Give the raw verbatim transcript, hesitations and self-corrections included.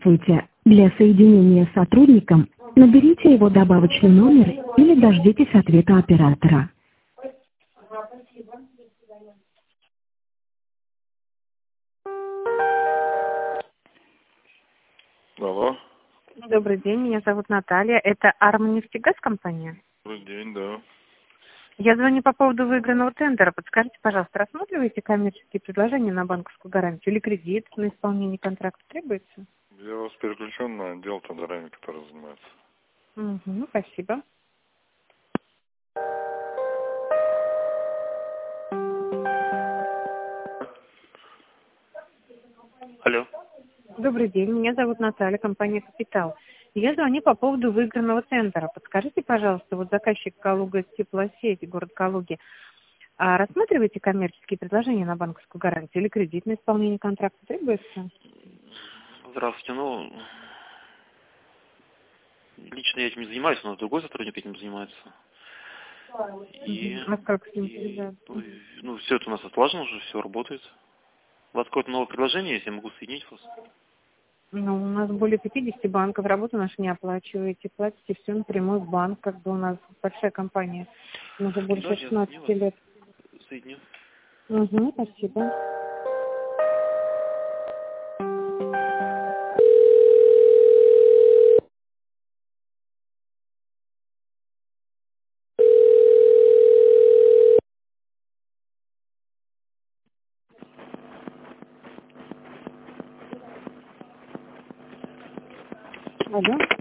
Здравствуйте. Для соединения с сотрудником наберите его добавочный номер или дождитесь ответа оператора. Алло. Добрый день, меня зовут Наталья. Это Армнефтегаз компания? Добрый день, да. Я звоню по поводу выигранного тендера. Подскажите, пожалуйста, рассматриваете коммерческие предложения на банковскую гарантию или кредит на исполнение контракта требуется? Я вас переключу на отдел тендерами, который занимается. Угу, спасибо. Алло. Добрый день, меня зовут Наталья, компания «Капитал». Я звоню по поводу выигранного тендера. Подскажите, пожалуйста, вот заказчик Калуга теплосеть, город Калуги, а рассматриваете коммерческие предложения на банковскую гарантию или кредит на исполнение контракта требуется? Здравствуйте. Ну, лично я этим не занимаюсь, но другой сотрудник этим занимается. И, А как с ним и, связаться? ну, и, ну, все это у нас отлажено уже, все работает. У вас какое-то новое предложение, если я могу соединить вас? Ну, у нас более пятидесяти банков, работу нашу не оплачиваете, платите все напрямую в банк, как бы у нас большая компания, мы уже больше Да, я соединю шестнадцати вас. лет. Соединю. Угу, спасибо. Алло.